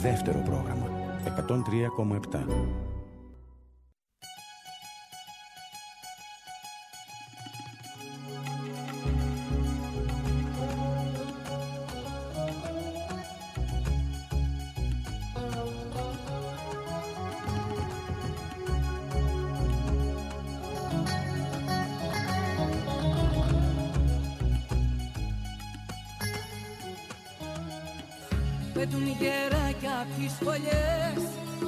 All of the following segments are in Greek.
Δεύτερο πρόγραμμα 103,7. Πετούν γεράκια απ' τις φωλιές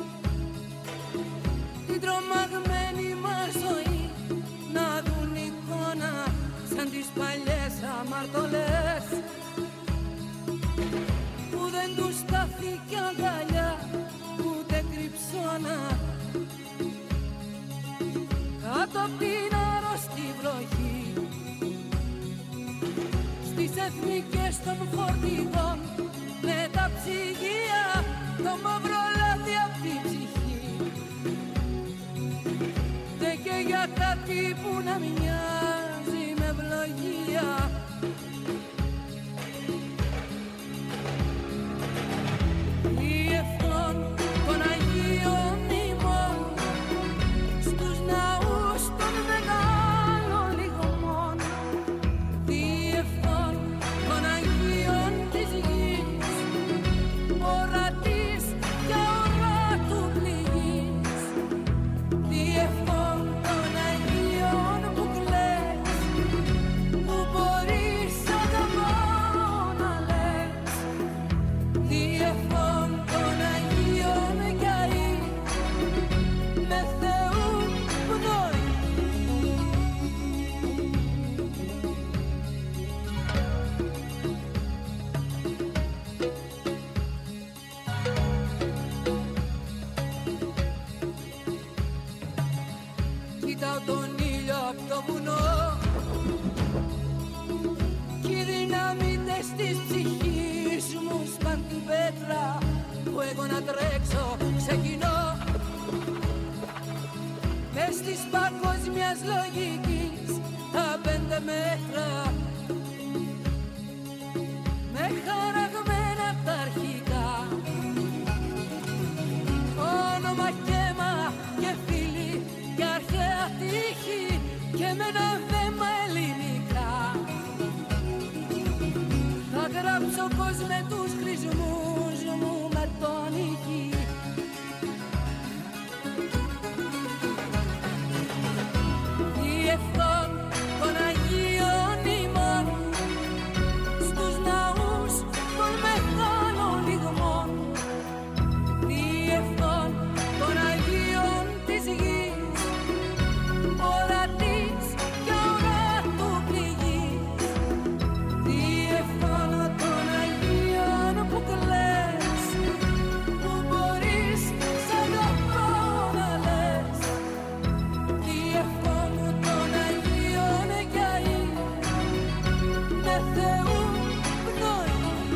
την τρομαγμένη μας ζωή, να δουν εικόνα σαν τις παλιές αμαρτωλές που δεν τους στάθηκε αγκαλιά ούτε κρυψώνα κάτω απ' την άρρωστη βροχή στις εθνικές των φορτηγών με τα ψυγεία, το μαύρο λάδι απ' την ψυχή. Δε και για κάτι που να μοιάζει με ευλογία. Διεύθων των Αγίων ημών στους ναούς των μεγάλων λιγμών. Διεύθων των Αγίων της γης, ορατής και οράτου πληγής. Διεύθων των Αγίων που κλαις, που μπορείς αγαπώ να λες. Διεύθων των Αγίων καεί, με Θεού πνοή. Κοιτάω τον ήλιο απ' το βουνό κι οι δυναμίτες της ψυχής μου σπαν την πέτρα που εγώ να τρέξω ξεκινώ μες της παγκόσμιας λογικής τα 5 μέτρα με χαραγμένα τα αρχικά όνομα και αίμα και φίλοι και αρχαία τύχη και με ένα δέμα ελληνικά θα γράψω πως με τους χρησμούς μου με τον ηχή. Διεύθων των Αγίων ημών στους ναούς των μεγάλων λιγμών. Διεύθων των Αγίων της γης, ορατής και οράτου πληγής. Διεύθων των Αγίων που κλαις, που μπορείς σαν αγαπώ να λες. Διεύθων των Αγίων καεί, με Θεού πνοή.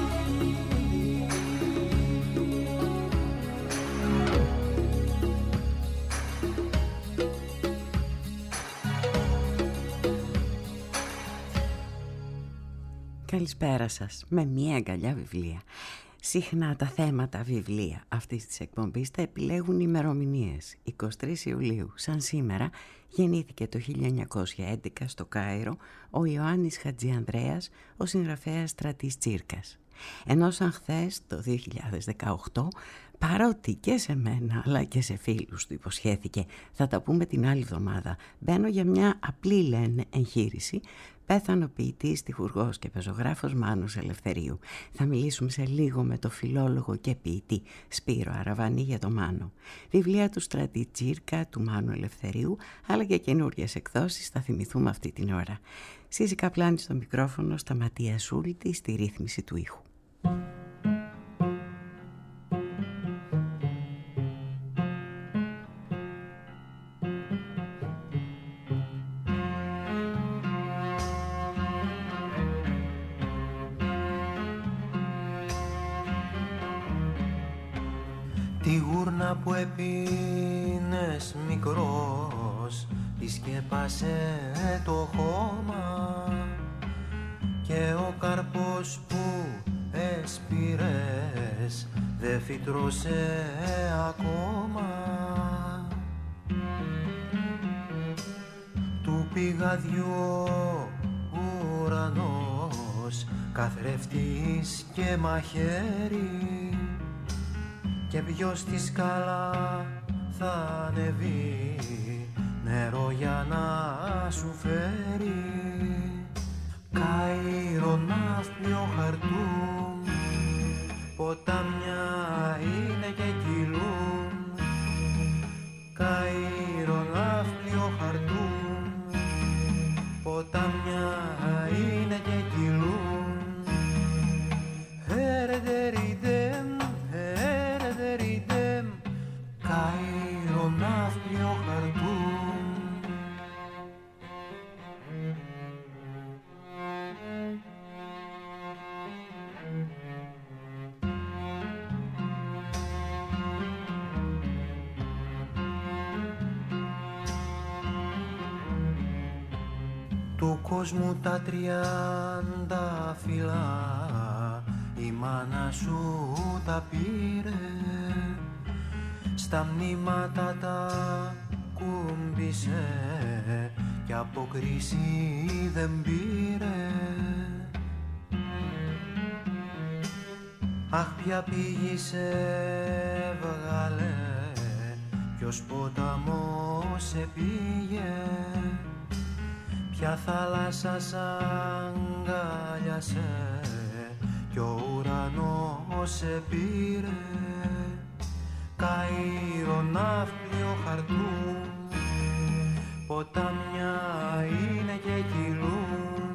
Καλησπέρα σας, με μία αγκαλιά βιβλία. Συχνά τα θέματα βιβλία αυτής της εκπομπής τα επιλέγουν ημερομηνίες. 23 Ιουλίου, σαν σήμερα, γεννήθηκε το 1911 στο Κάιρο ο Ιωάννης Χατζιανδρέας, ο συγγραφέας Στρατής Τσίρκας. Ενώ σαν χθες, το 2018, παρότι και σε μένα αλλά και σε φίλους του υποσχέθηκε θα τα πούμε την άλλη εβδομάδα, μπαίνω για μια απλή λένε εγχείρηση, πέθανε ο ποιητής, στιχουργός και πεζογράφος Μάνος Ελευθερίου. Θα μιλήσουμε σε λίγο με το φιλόλογο και ποιητή Σπύρο Αραβανή για το Μάνο. Βιβλία του Στρατή Τσίρκα, του Μάνου Ελευθερίου, αλλά και καινούριες εκδόσεις θα θυμηθούμε αυτή την ώρα. Σύζη Καπλάνη στο μικρόφωνο, Σταματία Σούλτη στη ρύθμιση του ήχου. Τη γούρνα που επίνες μικρός τη σκέπασε το χώμα και ο καρπός που έσπηρες δε φυτρώσε ακόμα. Του πηγαδιού ουρανός, καθρέφτης και μαχαίρι, και ποιος στη σκάλα θα ανεβεί νερό για να σου φέρει. Κάιρο, Ναύπλιο, Χαρτούμ, ποτάμια είναι και κυλούν. Κάιρο, Ναύπλιο, Χαρτούμ, ποτάμια είναι και κυλούν. Ερεντεριδέμ, ερεντεριδέμ, Κάιρο, Ναύπλιο, Χαρτούμ. Του κόσμου τα 30 φύλλα η μάνα σου τα πήρε, στα μνήματα τα κούμπησε κι από κρίση δεν πήρε. Αχ, ποια πήγη σε βγάλε, ποιος ποταμός σε πήγε, ποια θάλασσα σ' αγκάλιασε κι ο ουρανός σε πήρε. Κάιρο, Ναύπλιο, Χαρτούμ, ποτάμια είναι και κυλούν.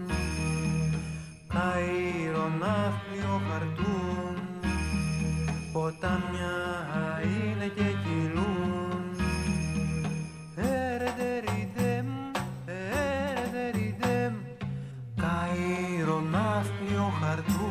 Κάιρο, Ναύπλιο, Χαρτούμ, ποτάμια είναι και κυλούν. Ερεντεριδέμ, ερεντεριδέμ, Κάιρο, Ναύπλιο, Χαρτούμ.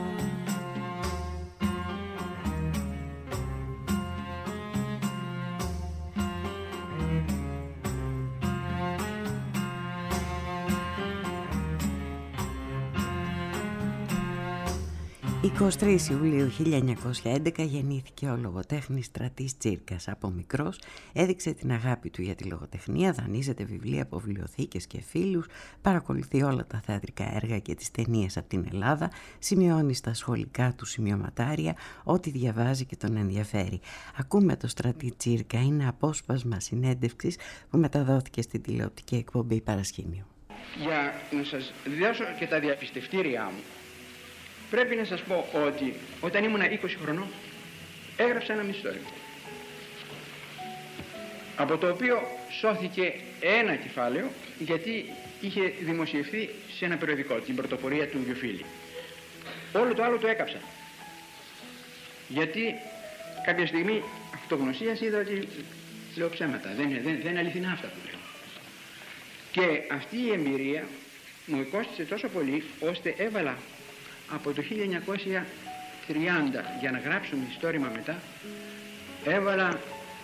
«23 Ιουλίου 1911 γεννήθηκε ο λογοτέχνης Στρατής Τσίρκας. Από μικρός έδειξε την αγάπη του για τη λογοτεχνία, δανείζεται βιβλία από βιβλιοθήκες και φίλους, παρακολουθεί όλα τα θεατρικά έργα και τις ταινίες από την Ελλάδα, σημειώνει στα σχολικά του σημειωματάρια ό,τι διαβάζει και τον ενδιαφέρει. Ακούμε το Στρατή Τσίρκα, είναι απόσπασμα συνέντευξης που μεταδόθηκε στην τηλεοπτική εκπομπή Παρασκήνιο. Για να σας δώσω και τα διαπιστευτήριά μου, πρέπει να σας πω ότι όταν ήμουν 20 χρονών έγραψα ένα μυθιστόρημα, από το οποίο σώθηκε ένα κεφάλαιο γιατί είχε δημοσιευθεί σε ένα περιοδικό, την Πρωτοπορία του Γιουφίλη. Όλο το άλλο το έκαψα, γιατί κάποια στιγμή αυτογνωσίας είδα ότι λέω ψέματα, δεν είναι αληθινά αυτά που λέω. Και αυτή η εμπειρία μου κόστησε τόσο πολύ, ώστε έβαλα από το 1930 για να γράψω μυθιστόρημα μετά, έβαλα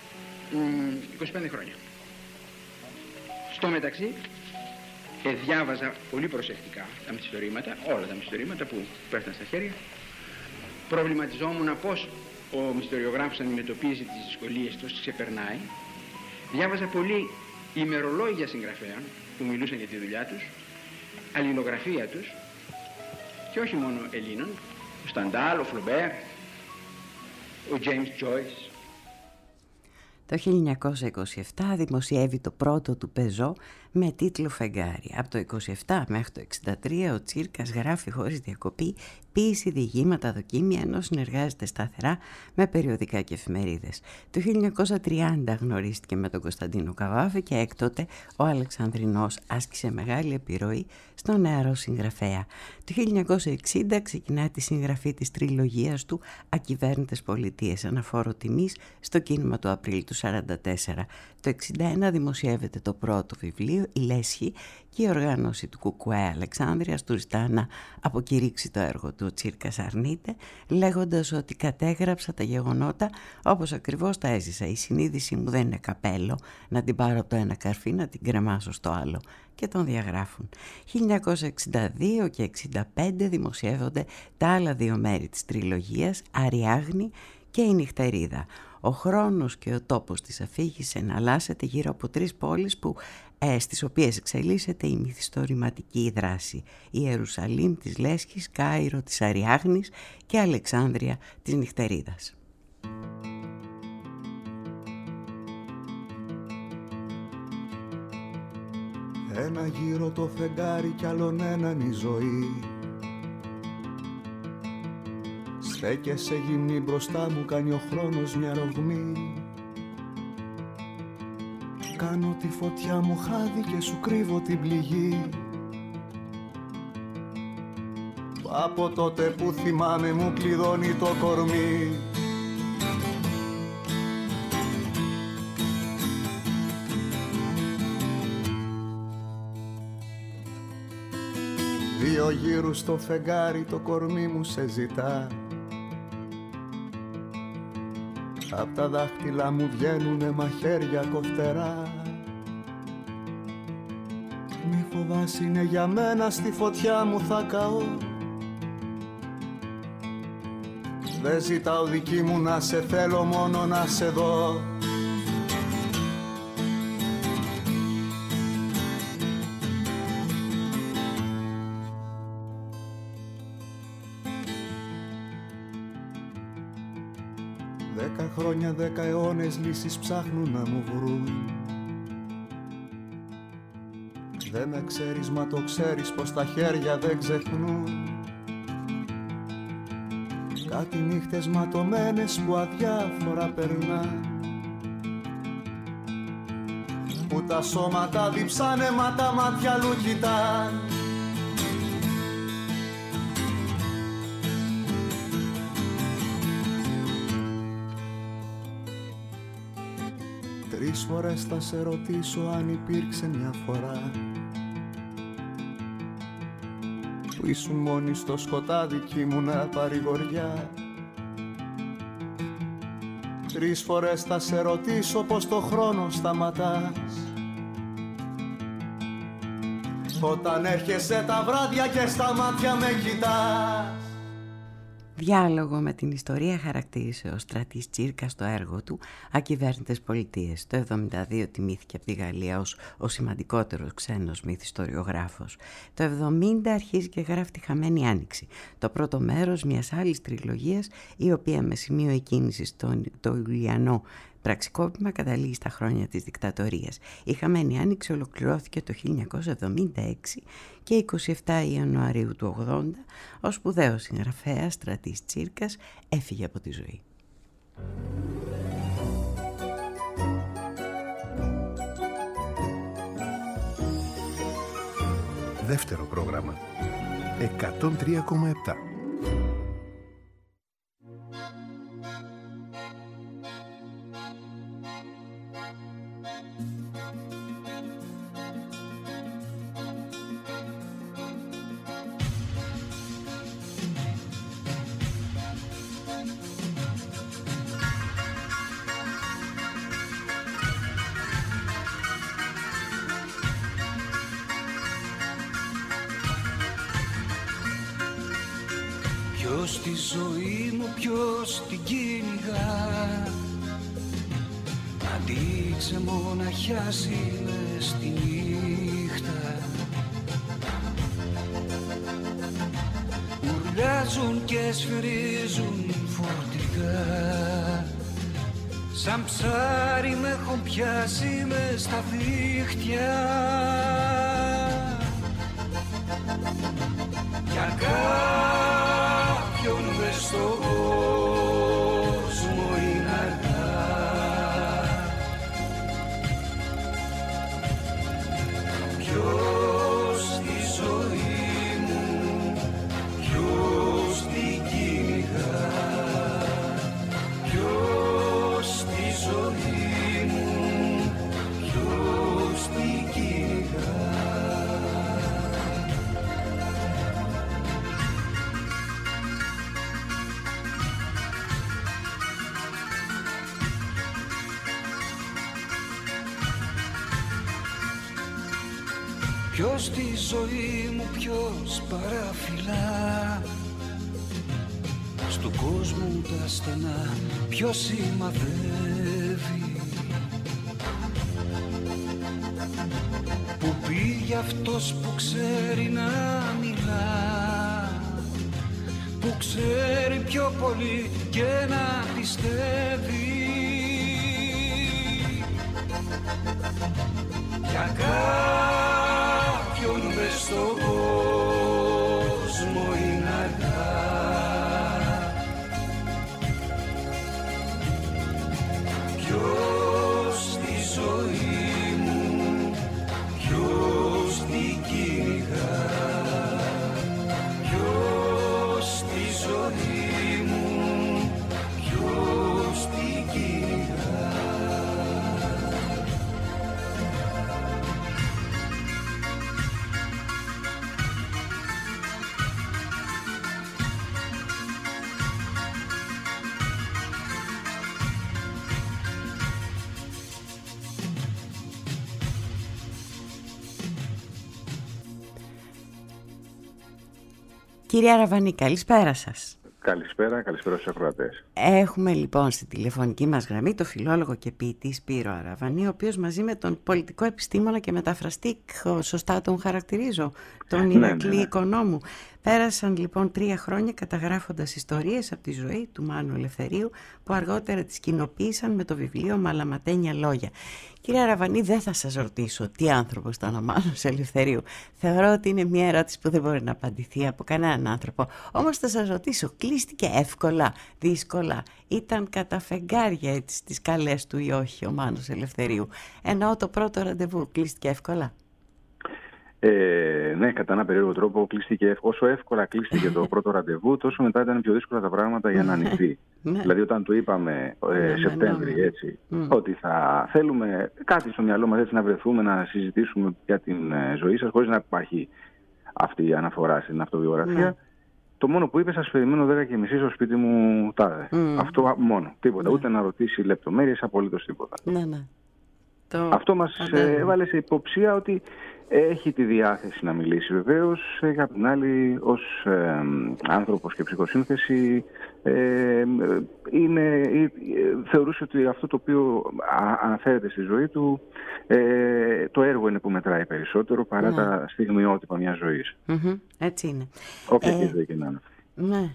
25 χρόνια. Στο μεταξύ διάβαζα πολύ προσεκτικά τα μυθιστορήματα, όλα τα μυθιστορήματα που πέφτανε στα χέρια. Προβληματιζόμουν πώς ο μυθιστοριογράφος αντιμετωπίζει τις δυσκολίες, πώς τις ξεπερνάει. Διάβαζα πολύ ημερολόγια συγγραφέων που μιλούσαν για τη δουλειά τους, αλληλογραφία τους, και όχι μόνο Ελλήνων, ο Σταντάλ, ο Φλομπέρ, ο Τζέιμς Τζόις. Το 1927 δημοσιεύει το πρώτο του πεζό με τίτλο «Φεγγάρι». Από το 27 μέχρι το 63 ο Τσίρκας γράφει χωρίς διακοπή ποίηση, διηγήματα, δοκίμια, ενώ συνεργάζεται σταθερά με περιοδικά και εφημερίδες. Το 1930 γνωρίστηκε με τον Κωνσταντίνο Καβάφη και έκτοτε ο Αλεξανδρινός άσκησε μεγάλη επιρροή στον νεαρό συγγραφέα. Το 1960 ξεκινά τη συγγραφή της τριλογίας του «Ακυβέρνητες πολιτείες», ένα φόρο τιμής στο κίνημα του Απρίλη του 1944. Το 1961 δημοσιεύεται το πρώτο βιβλίο, «Η Λέσχη», και η οργάνωση του Κουκουέ Αλεξάνδρειας του ζητά να αποκηρύξει το έργο του. Ο Τσίρκας αρνείται, λέγοντας ότι κατέγραψα τα γεγονότα όπως ακριβώς τα έζησα. Η συνείδησή μου δεν είναι καπέλο να την πάρω από το ένα καρφί να την κρεμάσω στο άλλο, και τον διαγράφουν. 1962 και 1965 δημοσιεύονται τα άλλα δύο μέρη της τριλογίας, Αριάγνη και η νυχτερίδα. Ο χρόνος και ο τόπος της αφήγησης εναλλάσσεται γύρω από 3 πόλεις στις οποίες εξελίσσεται η μυθιστορηματική δράση. Η Ιερουσαλήμ της Λέσχης, Κάιρο της Αριάγνης και Αλεξάνδρεια της νυχτερίδας. Ένα γύρο το φεγγάρι κι άλλον έναν η ζωή. Στέκεσαι γυμνή μπροστά μου, κάνει ο χρόνος μια ρογμή. Κάνω τη φωτιά μου χάδι και σου κρύβω την πληγή. Από τότε που θυμάμαι μου κλειδώνει το κορμί. Δύο γύρους στο φεγγάρι το κορμί μου σε ζητά. Απ' τα δάχτυλα μου βγαίνουνε μαχαίρια κοφτερά. Μη φοβάσαι, είναι για μένα, στη φωτιά μου θα καώ. Δεν ζητάω δική μου να σε θέλω, μόνο να σε δω. Χρόνια, 10 αιώνες λύσεις ψάχνουν να μου βρουν. Δεν με ξέρεις, μα το ξέρεις πως τα χέρια δεν ξεχνούν. Κάτι νύχτες ματωμένες που αδιάφορα περνά, που τα σώματα διψάνε μα τα μάτια αλλού κοιτάν. Τρεις φορές θα σε ρωτήσω αν υπήρξε μια φορά που ήσουν μόνη στο σκοτάδι κι ήμουνα παρηγοριά. Τρεις φορές θα σε ρωτήσω πως το χρόνο σταματάς όταν έρχεσαι τα βράδια και στα μάτια με κοιτάς. Διάλογο με την ιστορία χαρακτήρισε ο Στρατής Τσίρκας στο έργο του «Ακυβέρνητες πολιτείες». Το 1972 τιμήθηκε από τη Γαλλία ως ο σημαντικότερος ξένος μυθιστοριογράφος. Το 1970 αρχίζει και γράφει τη Χαμένη Άνοιξη, το πρώτο μέρος μιας άλλης τριλογίας, η οποία με σημείο εκκίνησης το Ιουλιανό πραξικόπημα καταλήγει στα χρόνια της δικτατορίας. Η Χαμένη Άνοιξη ολοκληρώθηκε το 1976 και 27 Ιανουαρίου του 1980 ο σπουδαίος συγγραφέας Στρατής Τσίρκας έφυγε από τη ζωή. Δεύτερο πρόγραμμα 103,7. Ποιος τη ζωή μου, ποιος την κυνηγά, αντί ξεμοναχιάσει μες στη νύχτα. Ουρλιάζουν και σφυρίζουν φορτικά, σαν ψάρι με έχουν πιάσει μες στα δίχτυα. Για κάποιον μες στον κόσμο είναι αργά. Ποιος τη ζωή μου, ποιος την κυνηγά, ποιος τη ζωή μου, ποιος την κυνηγά. Ποιος τη ζωή μου, ποιος παραφυλά, στου κόσμου τα στενά ποιος σημαδεύει. Που πήγε αυτός που ξέρει να μιλά, που ξέρει πιο πολύ και να πιστεύει. Για κάποιον μες στον κόσμο είναι αργά, ποιος τη ζωή μου, ποιος την κυνηγά, ποιος τη ζωή μου, ποιος την κυνηγά. Κύριε Αραβανή, καλησπέρα σας. Καλησπέρα στους ακροατές. Έχουμε λοιπόν στη τηλεφωνική μας γραμμή το φιλόλογο και ποιητή Σπύρο Αραβανή, ο οποίος μαζί με τον πολιτικό επιστήμονα και μεταφραστή, σωστά τον χαρακτηρίζω, τον Ηρακλή Οικονόμου, πέρασαν λοιπόν 3 χρόνια καταγράφοντας ιστορίες από τη ζωή του Μάνου Ελευθερίου, που αργότερα τις κοινοποίησαν με το βιβλίο «Μαλαματένια λόγια». Κύριε Αραβανή, δεν θα σας ρωτήσω τι άνθρωπος ήταν ο Μάνος Ελευθερίου. Θεωρώ ότι είναι μια ερώτηση που δεν μπορεί να απαντηθεί από κανέναν άνθρωπο. Όμως θα σας ρωτήσω, κλείστηκε εύκολα, δύσκολα? Ήταν κατά φεγγάρια έτσι στις καλές του ή όχι ο Μάνος Ελευθερίου? Εννοώ το πρώτο ραντεβού, κλείστηκε εύκολα? Ναι, κατά ένα περίεργο τρόπο κλείστηκε. Όσο εύκολα κλείστηκε το πρώτο ραντεβού, τόσο μετά ήταν πιο δύσκολα τα πράγματα για να ανοιχθεί. Δηλαδή, όταν του είπαμε Σεπτέμβρη, έτσι, ότι θα θέλουμε κάτι στο μυαλό μας, έτσι, να βρεθούμε, να συζητήσουμε για την ζωή σας, χωρίς να υπάρχει αυτή η αναφορά στην αυτοβιογραφία, το μόνο που είπε, σας περιμένω 10:30 στο σπίτι μου τάδε. Αυτό μόνο. Τίποτα. Ούτε να ρωτήσει λεπτομέρειες, απολύτως τίποτα. Αυτό μας έβαλε σε υποψία ότι έχει τη διάθεση να μιλήσει, βεβαίως, και απ' την άλλη ως άνθρωπος και ψυχοσύνθεση θεωρούσε ότι αυτό το οποίο αναφέρεται στη ζωή του, το έργο είναι που μετράει περισσότερο παρά τα στιγμιότυπα μιας ζωής. Έτσι είναι. Όποια και και να είναι. Ναι.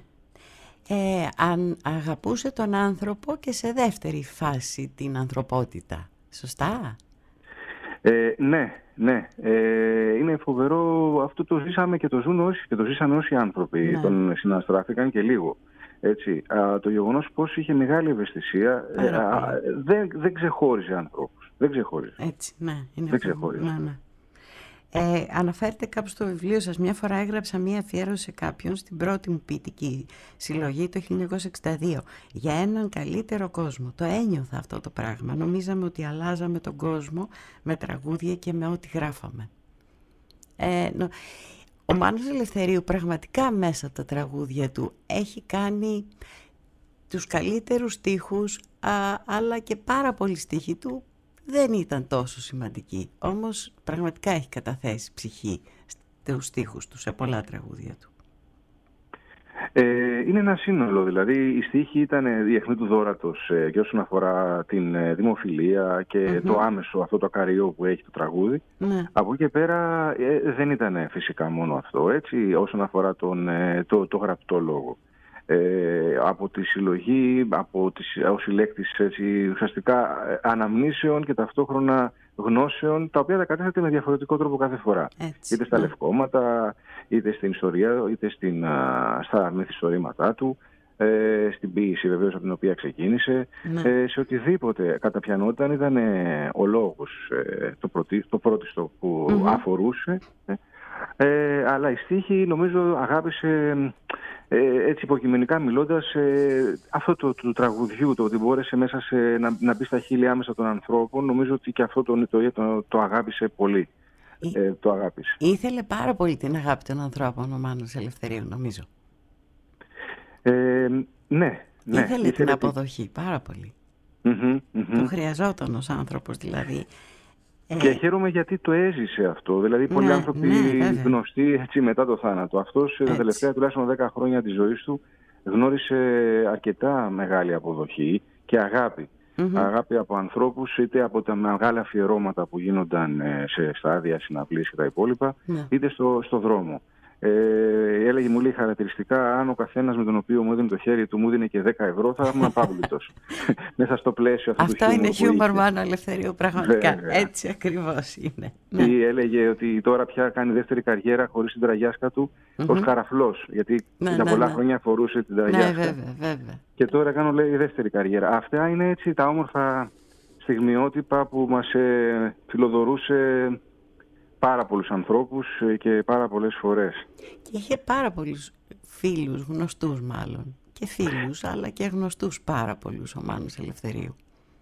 Αγαπούσε τον άνθρωπο και σε δεύτερη φάση την ανθρωπότητα. Σωστά? Ναι. Είναι φοβερό, αυτό το ζήσαμε και το ζήσαν όσοι άνθρωποι τον συναστράφηκαν και λίγο. Έτσι, το γεγονός πως είχε μεγάλη ευαισθησία, δεν ξεχώριζε ανθρώπους. Δεν ξεχώριζε. Έτσι, ναι. Δεν ξεχώριζε. Ναι. Αναφέρετε κάπου στο βιβλίο σας, μια φορά έγραψα μια αφιέρωση σε κάποιον στην πρώτη μου ποιητική συλλογή το 1962 για έναν καλύτερο κόσμο. Το ένιωθα αυτό το πράγμα. Νομίζαμε ότι αλλάζαμε τον κόσμο με τραγούδια και με ό,τι γράφαμε. Ο Μάνος Ελευθερίου πραγματικά μέσα από τα τραγούδια του έχει κάνει τους καλύτερους στίχους, αλλά και πάρα πολλοί στίχοι του δεν ήταν τόσο σημαντική, όμως πραγματικά έχει καταθέσει ψυχή στους στίχους του, σε πολλά τραγούδια του. Είναι ένα σύνολο, δηλαδή η στίχη ήταν διεθνή του δώρατος και όσον αφορά την δημοφιλία και το άμεσο αυτό το ακαριό που έχει το τραγούδι. Από εκεί και πέρα δεν ήταν φυσικά μόνο αυτό, έτσι, όσον αφορά το γραπτό λόγο. Από τη συλλογή, ο συλλέκτης, έτσι, ουσιαστικά αναμνήσεων και ταυτόχρονα γνώσεων, τα οποία τα κατέθετε με διαφορετικό τρόπο κάθε φορά. Έτσι, είτε στα λευκόματα, είτε στην ιστορία, είτε στα μυθιστορήματά του, στην ποίηση βεβαίως από την οποία ξεκίνησε, σε οτιδήποτε καταπιανόταν ήταν ο λόγος το πρώτιστο που αφορούσε. Αλλά η στίχη νομίζω αγάπησε, έτσι υποκειμενικά μιλώντας, αυτό του τραγουδιού, το ότι μπόρεσε μέσα να μπει στα χείλη άμεσα των ανθρώπων. Νομίζω ότι και αυτό το αγάπησε πολύ. Το αγάπησε. Ήθελε πάρα πολύ την αγάπη των ανθρώπων ο Μάνος Ελευθερίου, νομίζω. Ναι. Ήθελε την αποδοχή πάρα πολύ. Το χρειαζόταν ως άνθρωπος δηλαδή. Και χαίρομαι γιατί το έζησε αυτό. Δηλαδή πολλοί άνθρωποι γνωστοί, έτσι, μετά το θάνατο. Αυτός τα τελευταία τουλάχιστον 10 χρόνια της ζωής του γνώρισε αρκετά μεγάλη αποδοχή και αγάπη. Αγάπη από ανθρώπους, είτε από τα μεγάλα αφιερώματα που γίνονταν σε στάδια, συναυλίες και τα υπόλοιπα, είτε στο δρόμο. Έλεγε, μου λέει χαρακτηριστικά, αν ο καθένας με τον οποίο μου έδινε το χέρι του μου δίνει και 10 ευρώ, θα ήμουν απόλυτος. Μέσα στο πλαίσιο αυτού του χιούμορ. Αυτό είναι χιούμορ, Μάνο Ελευθερίου, πραγματικά. Έτσι ακριβώς είναι. Ή έλεγε ότι τώρα πια κάνει δεύτερη καριέρα χωρίς την τραγιάσκα του ως χαραφλός. Γιατί για πολλά χρόνια φορούσε την τραγιάσκα. Βέβαια. Και τώρα κάνω, λέει, δεύτερη καριέρα. Αυτά είναι έτσι τα όμορφα στιγμιότυπα που μας φιλοδορούσε πάρα πολλούς ανθρώπους και πάρα πολλές φορές. Και είχε πάρα πολλούς φίλους, γνωστούς μάλλον. Και φίλους, αλλά και γνωστούς πάρα πολλούς ο Μάνος Ελευθερίου.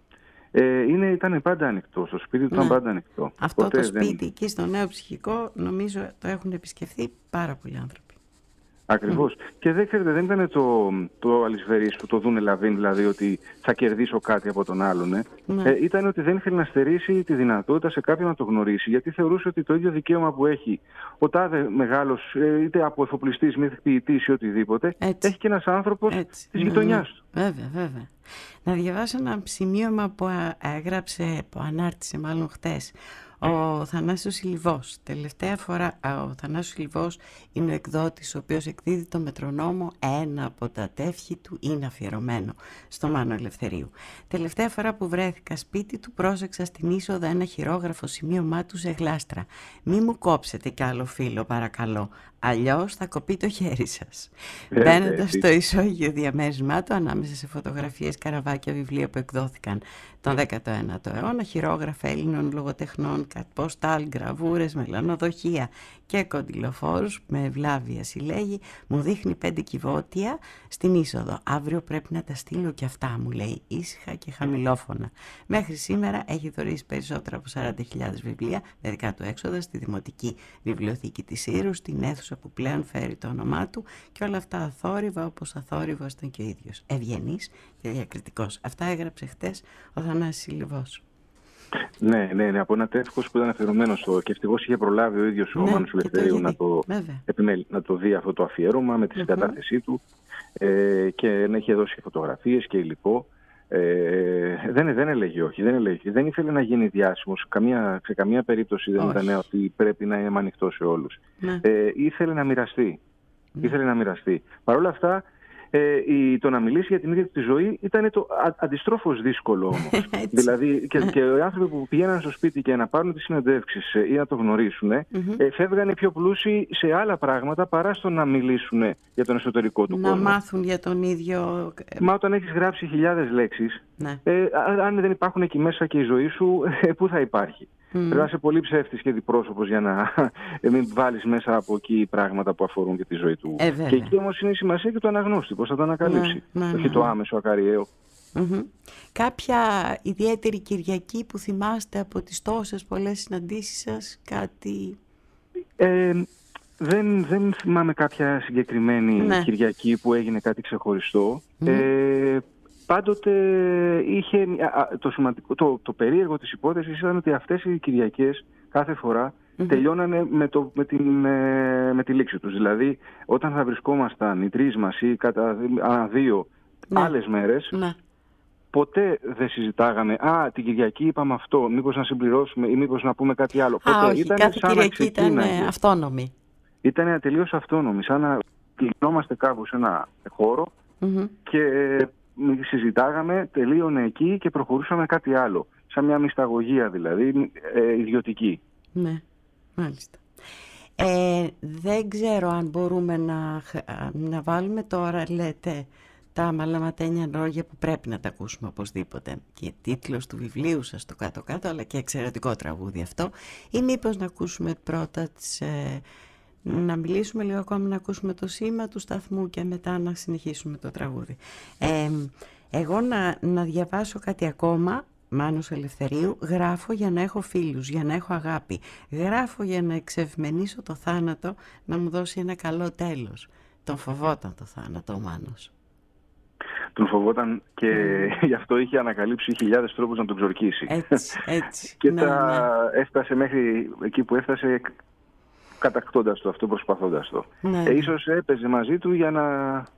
Ήταν πάντα ανοιχτό. Στο σπίτι του ήταν πάντα ανοιχτό. Αυτό το σπίτι εκεί στο Νέο Ψυχικό, νομίζω το έχουν επισκεφθεί πάρα πολλοί άνθρωποι. Ακριβώς. Και δεν ήταν το αλυσβερής που το δούνε λαβίν, δηλαδή ότι θα κερδίσω κάτι από τον άλλον. Ήταν ότι δεν ήθελε να στερήσει τη δυνατότητα σε κάποιον να το γνωρίσει, γιατί θεωρούσε ότι το ίδιο δικαίωμα που έχει ο τάδε μεγάλος, είτε από εφοπλιστής, ποιητής ή οτιδήποτε, έχει και ένας άνθρωπος της γειτονιάς του. Βέβαια. Να διαβάσω ένα σημείωμα που ανάρτησε μάλλον χτες ο Θανάσιος Σιλιβός. Τελευταία φορά ο Θανάσιος Σιλιβός είναι ο εκδότης ο οποίος εκδίδει το Μετρονόμο. Ένα από τα τεύχη του είναι αφιερωμένο στο Μάνο Ελευθερίου. Τελευταία φορά που βρέθηκα σπίτι του, πρόσεξα στην είσοδο ένα χειρόγραφο σημείωμά του σε γλάστρα. Μη μου κόψετε κι άλλο φύλλο, παρακαλώ. Αλλιώς θα κοπεί το χέρι σας. Μπαίνοντας στο ισόγειο διαμέρισμά του, ανάμεσα σε φωτογραφίες, καραβάκια, βιβλία που εκδόθηκαν τον 19ο αιώνα, χειρόγραφα Έλληνων λογοτεχνών, κατποστάλ, γραβούρες, μελανοδοχεία και κοντιλοφόρους με ευλάβεια συλλέγει, μου δείχνει 5 κυβότια στην είσοδο. Αύριο πρέπει να τα στείλω κι αυτά, μου λέει, ήσυχα και χαμηλόφωνα. Μέχρι σήμερα έχει δωρήσει περισσότερα από 40.000 βιβλία, με δικά του έξοδα, στη Δημοτική Βιβλιοθήκη της Ήρους, στην αίθουσα που πλέον φέρει το όνομά του, και όλα αυτά αθόρυβα, όπως αθόρυβος ήταν και ο ίδιος. Ευγενής και διακριτικός. Αυτά έγραψε χτες ο Θανάσης Σιλιβός. Ναι, από ένα τεύχος που ήταν αφιερωμένο στο. Και ευτυχώς είχε προλάβει ο ίδιος ο Μάνος Ελευθερίου να το δει αυτό το αφιέρωμα με τη συγκατάθεσή του και να είχε δώσει φωτογραφίες και υλικό. Δεν έλεγε όχι, δεν ήθελε να γίνει διάσημος, σε καμία περίπτωση δεν ήταν ότι πρέπει να είναι ανοιχτό σε όλους. Ήθελε να μοιραστεί. Παρ' όλα αυτά, το να μιλήσει για την ίδια τη ζωή ήταν το αντιστρόφως δύσκολο όμως. Δηλαδή και οι άνθρωποι που πηγαίναν στο σπίτι και να πάρουν τις συνεντεύξεις ή να το γνωρίσουν, φεύγανε πιο πλούσιοι σε άλλα πράγματα παρά στο να μιλήσουν για τον εσωτερικό του κόσμο. Να μάθουν για τον ίδιο. Μα όταν έχεις γράψει χιλιάδες λέξεις, αν δεν υπάρχουν εκεί μέσα και η ζωή σου, πού θα υπάρχει? Πρέπει να είσαι πολύ ψεύτης και διπρόσωπος για να μην βάλεις μέσα από εκεί πράγματα που αφορούν και τη ζωή του. Και εκεί όμως είναι η σημασία και το αναγνώστη, πώς θα το ανακαλύψει. Όχι το άμεσο ακαριαίο. Κάποια ιδιαίτερη Κυριακή που θυμάστε από τις τόσες πολλές συναντήσεις σας, κάτι? Δεν θυμάμαι κάποια συγκεκριμένη Κυριακή που έγινε κάτι ξεχωριστό. Πάντοτε είχε το περίεργο της υπόθεσης ήταν ότι αυτές οι Κυριακές κάθε φορά τελειώνανε με τη λήξη τους. Δηλαδή όταν θα βρισκόμασταν οι τρεις μας ή κατά δύο άλλες μέρες, ποτέ δεν συζητάγαμε την Κυριακή είπαμε αυτό, μήπως να συμπληρώσουμε ή μήπως να πούμε κάτι άλλο. Όχι, κάθε Κυριακή ήταν αυτόνομη. Ήταν τελείως αυτόνομη, σαν να κλεινόμαστε κάπου σε ένα χώρο και συζητάγαμε, τελείωνε εκεί και προχωρούσαμε κάτι άλλο. Σαν μια μυσταγωγία δηλαδή, ιδιωτική. Ναι, μάλιστα. Δεν ξέρω αν μπορούμε να βάλουμε τώρα, λέτε, τα μαλαματένια λόγια που πρέπει να τα ακούσουμε οπωσδήποτε. Και τίτλος του βιβλίου σας το κάτω-κάτω, αλλά και εξαιρετικό τραγούδι αυτό. Ή μήπως να ακούσουμε πρώτα να μιλήσουμε λίγο ακόμη, να ακούσουμε το σήμα του σταθμού και μετά να συνεχίσουμε το τραγούδι. Εγώ να διαβάσω κάτι ακόμα. Μάνος Ελευθερίου, γράφω για να έχω φίλους, για να έχω αγάπη. Γράφω για να εξευμενήσω το θάνατο, να μου δώσει ένα καλό τέλος. Τον φοβόταν το θάνατο ο Μάνος. Τον φοβόταν και γι' αυτό είχε ανακαλύψει χιλιάδες τρόπους να τον ξορκίσει. Έτσι. Και έφτασε μέχρι εκεί που έφτασε κατακτώντας το αυτό, προσπαθώντας το. Ίσως έπαιζε μαζί του για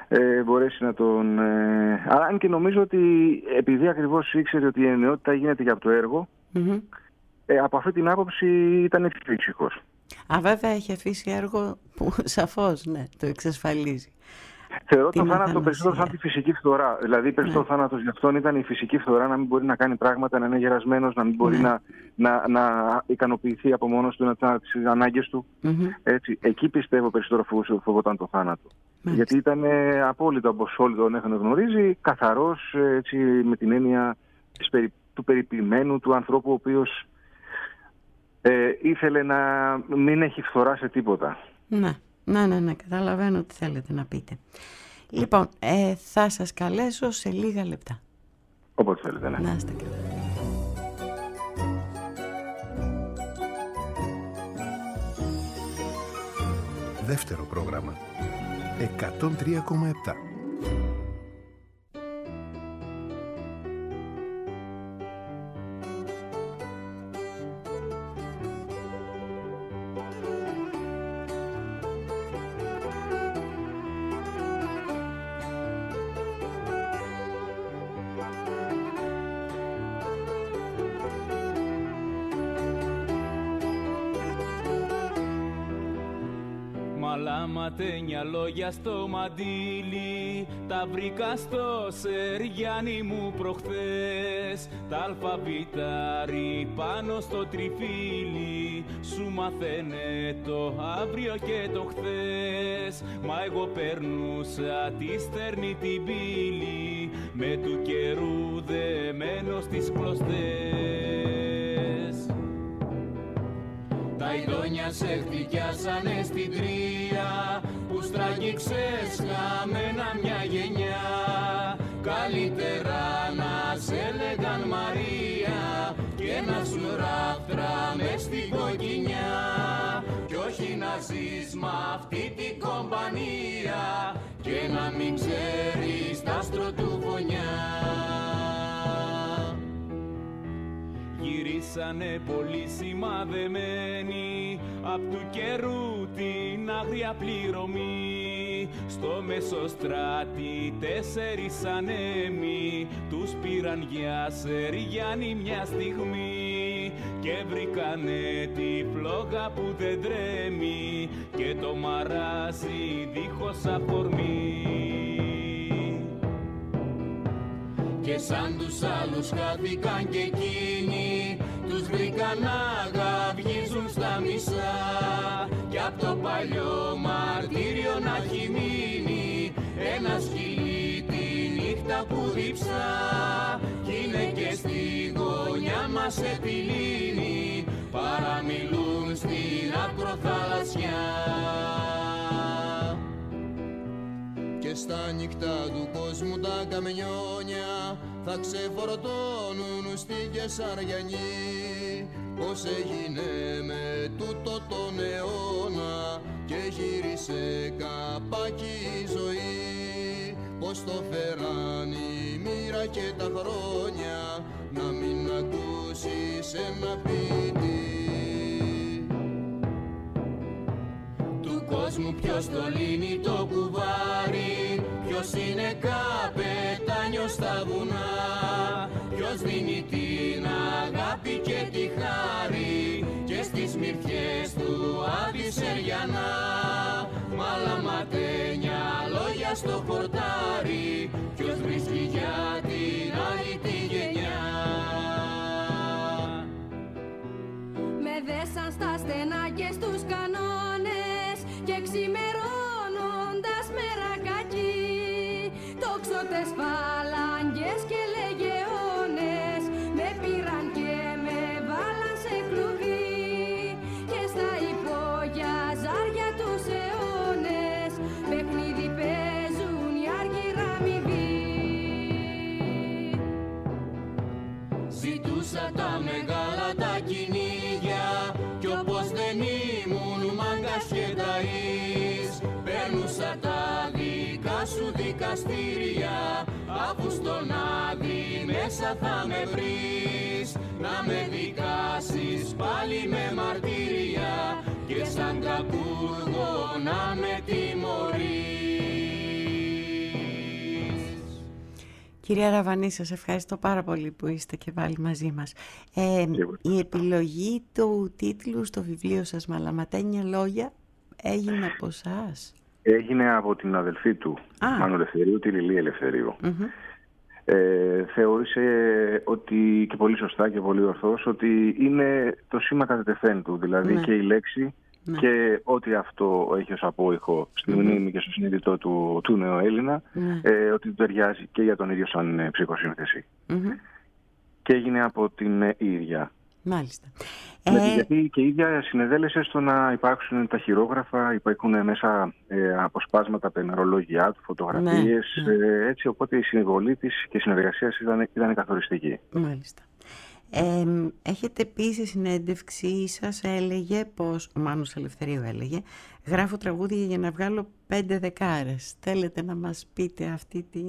μπορέσει να τον... Αλλά αν και νομίζω ότι επειδή ακριβώς ήξερε ότι η εννοιότητα γίνεται και από το έργο, από αυτή την άποψη ήταν ευτυχικός. Βέβαια έχει αφήσει έργο που σαφώς το εξασφαλίζει. Θεωρώ το θάνατο περισσότερο σαν τη φυσική φθορά. Δηλαδή, περισσότερο θάνατος για αυτόν ήταν η φυσική φθορά, να μην μπορεί να κάνει πράγματα, να είναι γερασμένος, να μην μπορεί να ικανοποιηθεί από μόνος του τις ανάγκες του. Έτσι, εκεί πιστεύω περισσότερο φοβόταν το θάνατο. Γιατί ήταν απόλυτα, όπως όλοι τον έχουν γνωρίζει, καθαρός, έτσι, με την έννοια του περιποιημένου, του ανθρώπου ο οποίος ήθελε να μην έχει φθορά σε τίποτα. Ναι, καταλαβαίνω τι θέλετε να πείτε. Λοιπόν, θα σας καλέσω σε λίγα λεπτά. Όποτε θέλετε, ναι. Να είστε καλά. Δεύτερο πρόγραμμα. 103,7. Ματένια λόγια στο μαντίλι, τα βρήκα στο Σεργιάννη μου προχθές. Τα αλφαβητάρι πάνω στο τριφύλι, σου μαθαίνε το αύριο και το χθες. Μα εγώ περνούσα τη στερνή την πύλη, με του καιρού δεμένο στις κλωστές. Τα ειδόνια σε χτυκιάσανε στην τρία, που στραγγίξες χαμένα μια γενιά. Καλύτερα να σε λέγαν Μαρία και να σου ράφτρα μες στην κοκκινιά, κι όχι να ζεις μ' αυτή την κομπανία και να μην ξέρεις τ' άστρο του φωνιά. Γυρίσανε πολύ σημαδεμένοι απ' του καιρού την άγρια πληρωμή. Στο Μεσοστράτη 4 ανέμοι τους πήραν για Σεργιάννη μια στιγμή, και βρήκανε τη φλόγα που δεν τρέμει και το μαράζι δίχως αφορμή. Και σαν τους άλλους χάθηκαν και εκείνοι, τους βρήκαν να γαυγίζουν στα μισά, κι απ' το παλιό μαρτύριο να έχει μείνει ένα σκυλί τη νύχτα που διψά. Κι είναι και στη γωνιά μας επιλύνει, παραμιλούν στην ακροθαλασσιά. Και στα νύχτα του κόσμου τα καμιόνια θα ξεφορτώνουν στη Κεσαριανή. Πώς έγινε με τούτο τον αιώνα και γύρισε καπάκι η ζωή. Πώς το φέραν η μοίρα και τα χρόνια να μην ακούσεις ένα ποιητή. Του κόσμου ποιος το λύνει το κουβάρι, ποιος είναι καπετάνιος στα βουνά, ποιος δίνει την αγάπη και τη χάρη και στις μυρφιές του Άδη Σεριανά. Μ' άλλα ματένια λόγια στο χορτάρι, ποιος βρίσκει για την άλλη τη γενιά. Με δέσαν στα στενά και στους κανόνες και ξημερώνοντας μερακάκι, τόξωτες φαλάγγες και λεγεώνες με πήραν και με βάλαν σε κλουβί, και στα υπόγεια ζάρια τους αιώνες παιχνίδι παίζουν οι άργυρα αμοιβοί. Ζητούσα τα μεγάλα τα κυνήγια κι όπως δεν ήμουν μάγκας και ταΐς, παίρνουσα τα δικά σου δικαστήρια, αφού στον Άδη μέσα θα με βρεις, να με δικάσεις πάλι με μαρτύρια και σαν κακούργο να με τιμωρείς. Κυρία Ραβανή, σας ευχαριστώ πάρα πολύ που είστε και πάλι μαζί μας. Η επιλογή του τίτλου στο βιβλίο σας «Μαλαματένια λόγια» έγινε από εσάς? Έγινε από την αδελφή του, Μάνου Ελευθερίου, τη Λιλή Ελευθερίου. Θεώρησε ότι, και πολύ σωστά και πολύ ορθώς, ότι είναι το σήμα κατά τεθέν του, δηλαδή και η λέξη και ό,τι αυτό έχει ως απόϊχο στη μνήμη και στο συνείδητό του νεοέλληνα, ότι του ταιριάζει και για τον ίδιο σαν ψυχοσύνθεση. Και έγινε από την ίδια. Μάλιστα. Γιατί και η ίδια συνεδέλεσε στο να υπάρξουν τα χειρόγραφα, υπάρχουν μέσα αποσπάσματα από τα ημερολόγια του, φωτογραφίες, έτσι, οπότε η συμβολή της και η συνεργασία ήταν καθοριστική. Μάλιστα. Έχετε πει σε συνέντευξή σας, έλεγε πως, ο Μάνος Ελευθερίου έλεγε, γράφω τραγούδια για να βγάλω 5 δεκάρες. Θέλετε να μας πείτε αυτή τη...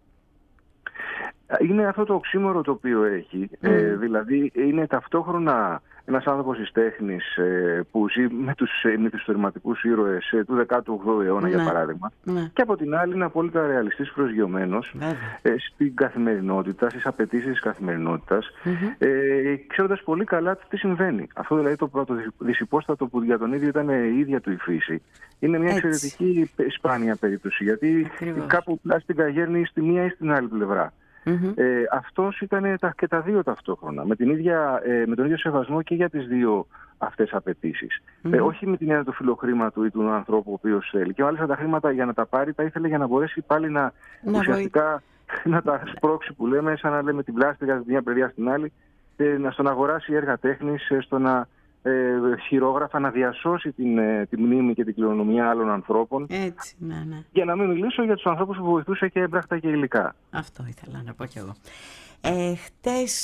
Είναι αυτό το οξύμορο το οποίο έχει, δηλαδή είναι ταυτόχρονα ένας άνθρωπος της τέχνης που ζει με τους θερματικούς ήρωες του 18ου αιώνα, για παράδειγμα, και από την άλλη είναι απόλυτα ρεαλιστής, προσγειωμένος στην καθημερινότητα, στις απαιτήσεις της καθημερινότητας, ξέροντας πολύ καλά τι συμβαίνει. Αυτό δηλαδή το πρώτο δυσυπόστατο που για τον ίδιο ήταν η ίδια του η φύση. Είναι μια εξαιρετική σπάνια περίπτωση, γιατί κάπου πλάστην καγέρνει στη μία ή στην άλλη πλευρά. Αυτός ήταν και τα δύο ταυτόχρονα, με τον ίδιο σεβασμό και για τις δύο αυτές απαιτήσεις. Όχι με την έννοια του φιλοχρήματου ή του ανθρώπου ο οποίος θέλει. Και μάλιστα τα χρήματα για να τα πάρει τα ήθελε για να μπορέσει πάλι ουσιαστικά να τα σπρώξει, που λέμε, σαν να λέμε την πλάστηκα από τη μια παιδιά στην άλλη, στο να αγοράσει έργα τέχνης, στο να χειρόγραφα, να διασώσει τη μνήμη και την κληρονομιά άλλων ανθρώπων. Έτσι, Για να μην μιλήσω για τους ανθρώπους που βοηθούσε και έμπρακτα και υλικά. Αυτό ήθελα να πω κι εγώ. Χτες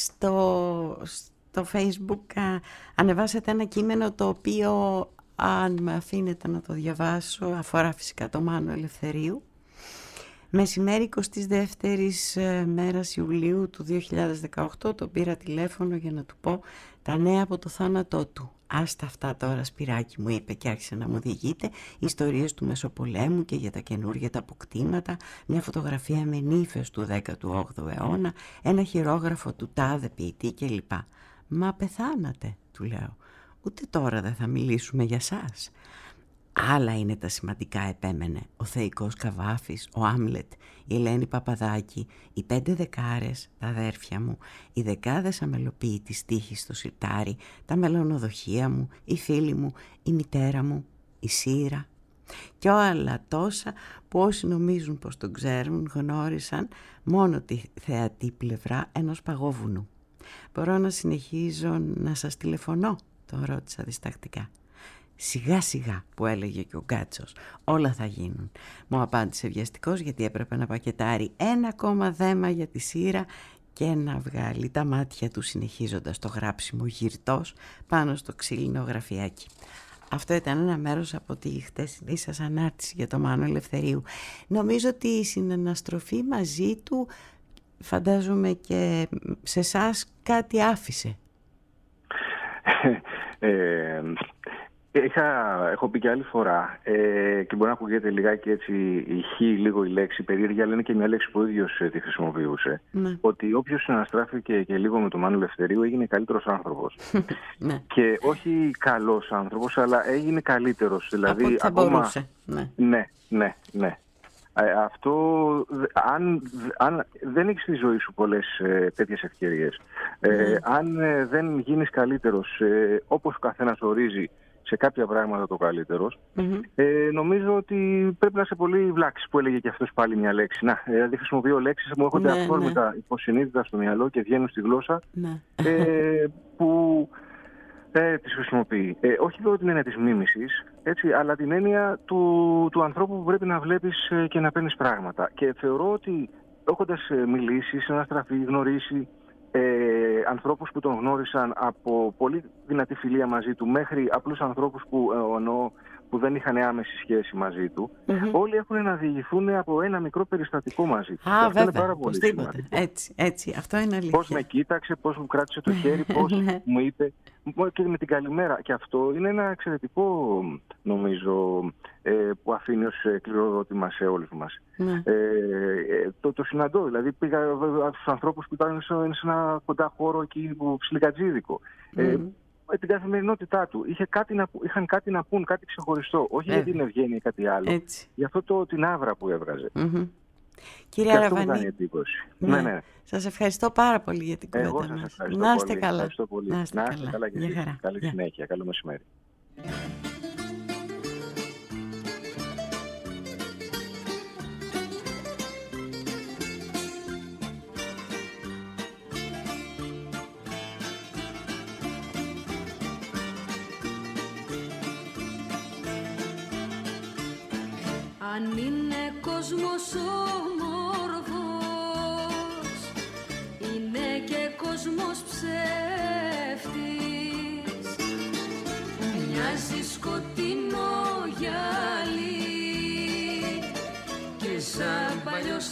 στο Facebook ανεβάσατε ένα κείμενο το οποίο, αν με αφήνετε να το διαβάσω, αφορά φυσικά το Μάνο Ελευθερίου. Μεσημέρι 22ης μέρας Ιουλίου του 2018 τον πήρα τηλέφωνο για να του πω τα νέα από το θάνατό του. «Άστα αυτά τώρα, Σπυράκι», μου είπε, και άρχισε να μου διηγείται ιστορίες του Μεσοπολέμου και για τα καινούργια τα αποκτήματα, μια φωτογραφία με νύφες του 18ου αιώνα, ένα χειρόγραφο του τάδε ποιητή κλπ. «Μα πεθάνατε», του λέω. «Ούτε τώρα δεν θα μιλήσουμε για σας». Άλλα είναι τα σημαντικά, επέμενε. Ο Θεϊκός Καβάφης, ο Άμλετ, η Ελένη Παπαδάκη, οι 5 δεκάρες, τα αδέρφια μου, οι δεκάδες αμελοποιητοί στίχοι στο σιρτάρι, τα μελονοδοχεία μου, οι φίλοι μου, η μητέρα μου, η Σύρα. Κι άλλα τόσα που όσοι νομίζουν πως τον ξέρουν γνώρισαν μόνο τη θεατή πλευρά ενός παγόβουνου. «Μπορώ να συνεχίζω να σας τηλεφωνώ?» τον ρώτησα διστακτικά. «Σιγά σιγά», που έλεγε και ο Γκάτσος, «όλα θα γίνουν», μου απάντησε βιαστικός, γιατί έπρεπε να πακετάρει ένα ακόμα δέμα για τη Σύρα και να βγάλει τα μάτια του συνεχίζοντας το γράψιμο γυρτός πάνω στο ξύλινο γραφιάκι. Αυτό ήταν ένα μέρος από τη χτεσινή σας ανάρτηση για το Μάνο Ελευθερίου. Νομίζω ότι η συναναστροφή μαζί του, φαντάζομαι και σε εσάς, κάτι άφησε. Έχω πει και άλλη φορά και μπορεί να ακούγεται λιγάκι έτσι λίγο η λέξη περίεργη, αλλά είναι και μια λέξη που ο ίδιος τη χρησιμοποιούσε. Ότι όποιος συναστράφηκε και λίγο με τον Μάνο Ελευθερίου έγινε καλύτερος άνθρωπος. Και όχι καλός άνθρωπος, αλλά έγινε καλύτερος. Δηλαδή, από ό,τι θα μπορούσε. Ναι. Αυτό, αν δεν έχεις στη ζωή σου πολλές τέτοιες ευκαιρίες, αν δεν γίνεις καλύτερος όπως ο καθένας ορίζει σε κάποια πράγματα το καλύτερος, νομίζω ότι πρέπει να είσαι πολύ βλάξης, που έλεγε και αυτός πάλι μια λέξη. Δηλαδή χρησιμοποιώ λέξεις που έρχονται αυθόρμητα υποσυνείδητα στο μυαλό και βγαίνουν στη γλώσσα, που τις χρησιμοποιεί. Όχι λόγω την έννοια της μίμησης, έτσι, αλλά την έννοια του ανθρώπου που πρέπει να βλέπεις και να παίρνεις πράγματα. Και θεωρώ ότι έχοντας μιλήσει, συναστραφεί, γνωρίσει ανθρώπους που τον γνώρισαν από πολύ δυνατή φιλία μαζί του, μέχρι απλούς ανθρώπους που που δεν είχαν άμεση σχέση μαζί του, όλοι έχουν να διηγηθούν από ένα μικρό περιστατικό μαζί του. Αυτό βέβαια, είναι πάρα πολύ σημαντικό. Έτσι, αυτό είναι αλήθεια. Πώς με κοίταξε, πώς μου κράτησε το χέρι, πώς μου είπε, και με την καλημέρα. Και αυτό είναι ένα εξαιρετικό, νομίζω, που αφήνει ως κληροδότημα σε όλους μας. Το συναντώ, δηλαδή πήγα στους ανθρώπους που ήταν σε ένα κοντά χώρο εκεί ψιλικατζίδικο. Την καθημερινότητά του. Είχαν κάτι να πούν, κάτι ξεχωριστό. Όχι για την ευγένεια ή κάτι άλλο. Για αυτό την άβρα που έβγαζε. Κύριε Αραβανή, ναι. Σας ευχαριστώ πάρα πολύ για την κουβέντα μας. Εγώ σας ευχαριστώ να είστε πολύ. καλά. Ευχαριστώ πολύ. Να είστε καλά και εσείς. Καλή συνέχεια. Καλό μεσημέρι. Αν είναι κόσμος όμορφος, είναι και κόσμος ψεύτης, μοιάζει σκοτεινό γυαλί και σαν παλιός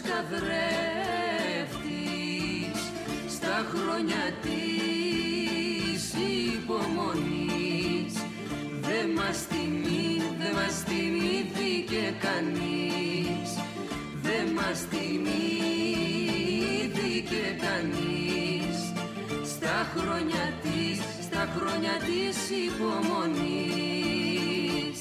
καθρέφτης στα χρόνια της υπομονής. Δεν μας θυμήθηκε κανείς, δεν μας θυμήθηκε κανείς στα χρόνια της υπομονής.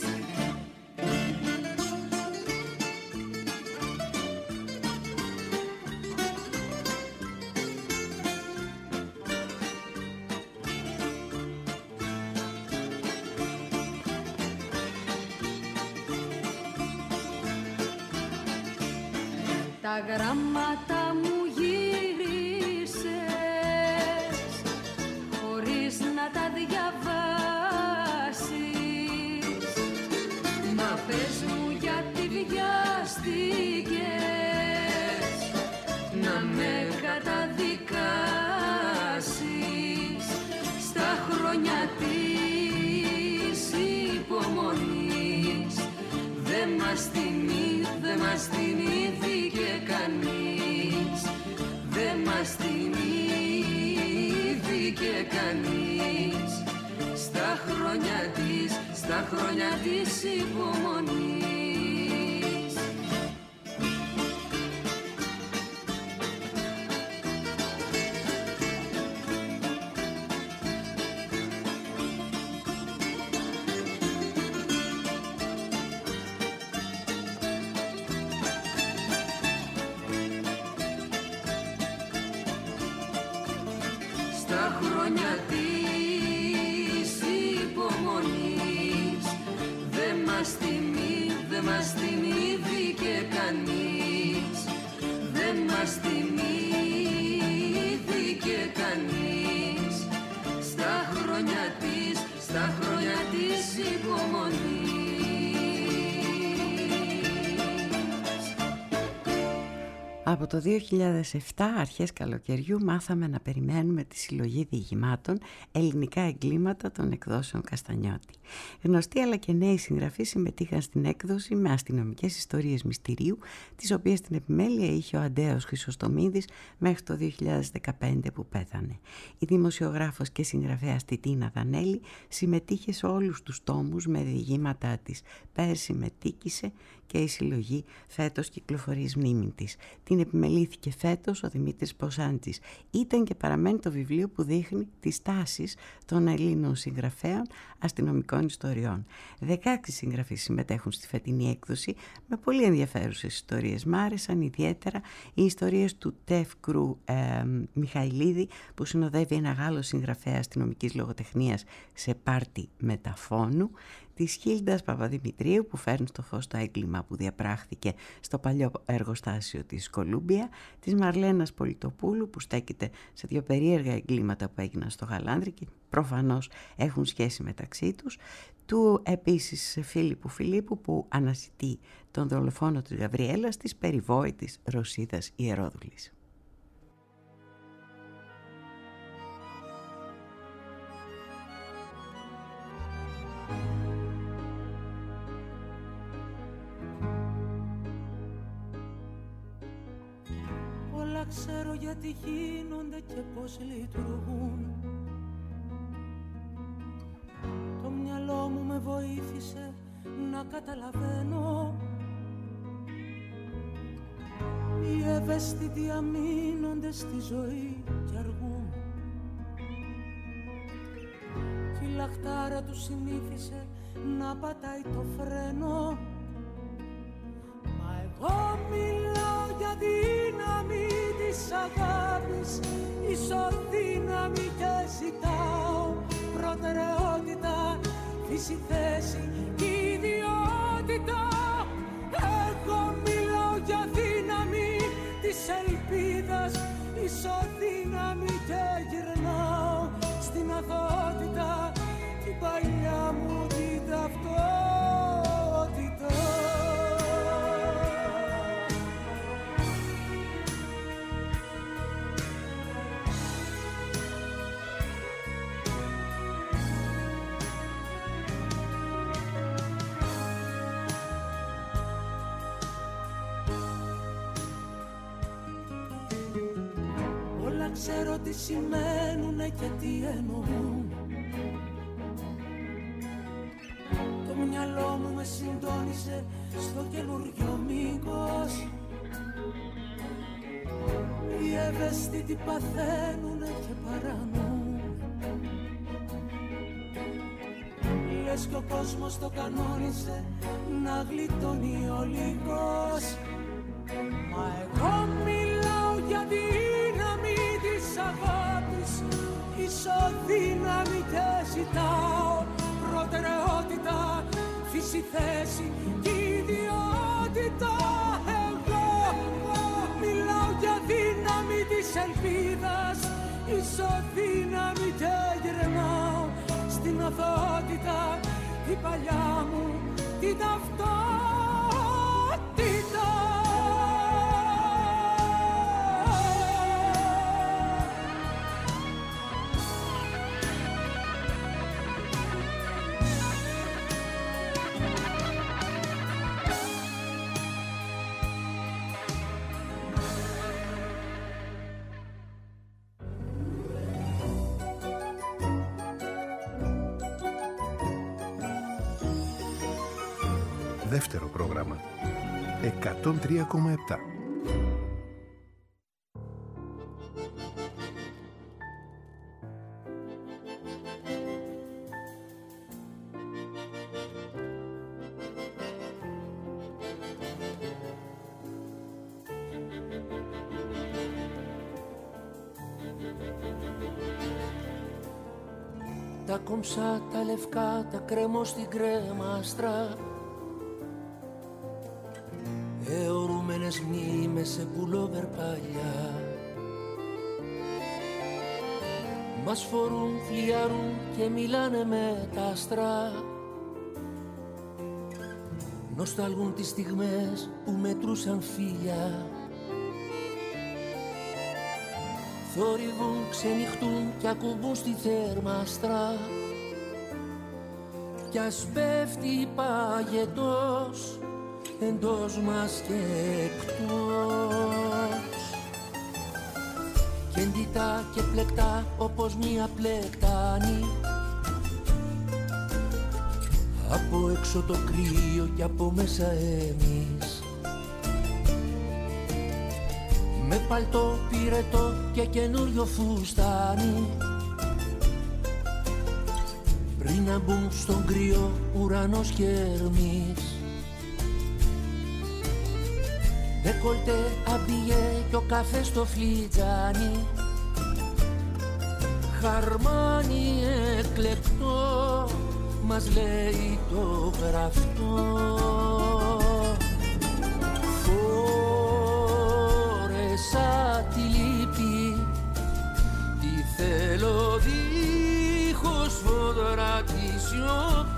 Τα γράμματα μου γύρισες χωρίς να τα διαβάσεις. Μα πες μου γιατί βιάστηκες να με καταδικάσεις στα χρόνια της υπομονής. Δεν μας θυμήθηκε κανείς, δεν μας θυμήθηκε κανείς στα χρόνια της υπομονής. Στα χρόνια της υπομονής δεν μας θυμήθηκε κανείς, δεν μας θυμήθηκε κανείς στα χρόνια της υπομονής. Από το 2007, αρχές καλοκαιριού, μάθαμε να περιμένουμε τη συλλογή διηγημάτων «Ελληνικά εγκλήματα» των εκδόσεων Καστανιώτη. Γνωστοί αλλά και νέοι συγγραφείς συμμετείχαν στην έκδοση με αστυνομικές ιστορίες μυστηρίου, τις οποίες στην επιμέλεια είχε ο Αντέος Χρυσοστομίδης μέχρι το 2015 που πέθανε. Η δημοσιογράφος και συγγραφέας Τιτίνα Δανέλη συμμετείχε σε όλους τους τόμους με διηγήματά της. Πέρσι μετήκησε και η συλλογή φέτος κυκλοφορεί μνήμη της. Την επιμελήθηκε φέτος ο Δημήτρης Ποσάντζης. Ήταν και παραμένει το βιβλίο που δείχνει τις τάσεις των Ελλήνων συγγραφέων αστυνομικών ιστοριών. 16 συγγραφείς συμμετέχουν στη φετινή έκδοση με πολύ ενδιαφέρουσες ιστορίες. Μ' άρεσαν ιδιαίτερα οι ιστορίες του Τεφ Κρου Μιχαηλίδη, που συνοδεύει ένα Γάλλο συγγραφέα αστυνομικής λογοτεχνίας σε πάρτι μεταφώνου, της Χίλντας Παπαδημητρίου που φέρνει στο φως το έγκλημα που διαπράχθηκε στο παλιό εργοστάσιο της Κολούμπια, της Μαρλένας Πολιτοπούλου που στέκεται σε δύο περίεργα εγκλήματα που έγιναν στο Γαλάνδρι και προφανώς έχουν σχέση μεταξύ τους, του επίσης Φίλιππου Φιλίππου που αναζητεί τον δολοφόνο της Γαβριέλας, της περιβόητης Ρωσίδας Ιερόδουλης. Όλα ξέρω γιατί γίνονται και πώς λειτουργούν. Το μυαλό μου με βοήθησε να καταλαβαίνω. Οι ευαίσθητοι αμήνονται στη ζωή και αργούν. Κι η λαχτάρα του συνήθισε να πατάει το φρένο. Μα εγώ μιλάω για δύναμη της αγάπης, ισοδύναμη και ζητάω προτεραιότητα, φύση, θέση, ιδιότητα. Εγώ μιλάω για δύναμη της ελπίδας, ισοδύναμη και γυρνάω στην αθωότητα την παλιά μου την ταυτότητα. Ξέρω τι σημαίνουνε και τι εννοούν. Το μυαλό μου με συντόνισε στο καινούριο μήκος. Οι ευαίσθητοι παθαίνουνε και παρανούν. Λες κι ο κόσμος το κανόνισε να γλιτώνει ο λύκος. Μα εγώ μιλάω για δύναμη της αγάπης, ισοδύναμη και ζητάω προτεραιότητα, φύση, θέση και ιδιότητα. Εγώ μιλάω για δύναμη της ελπίδας, ισοδύναμη και γυρνάω στην αθωότητα την παλιά μου την ταυτότητα. Δεύτερο πρόγραμμα 103,7. Τα κομψά, τα λευκά, τα κρέμω στην κρέμαστρα. Αιωρούμενες μνήμες σε πουλόβερ παλιά. Μας φορούν, φλιαρούν και μιλάνε με τα άστρα. Νοσταλγούν τις στιγμές που μετρούσαν φίλια. Θορυβούν, ξενυχτούν κι ακουμπούν στη θερμάστρα. Κι ας πέφτει παγετός εντός μας και εκτός, κι εντυτά και πλεκτά όπως μία πλεκτάνη. Από έξω το κρύο κι από μέσα εμείς, με παλτό πυρετό και καινούριο φουστάνι. Πριν να μπουν στον κρύο ουρανός και ερμής, δεκολτέ, αμπιγέ κι ο καφές στο φλιτζάνι. Χαρμάνι εκλεκτό μας λέει το γραφτό. Φόρεσα τη λύπη, τι θέλω δίχως φωτρά τη σιωπή.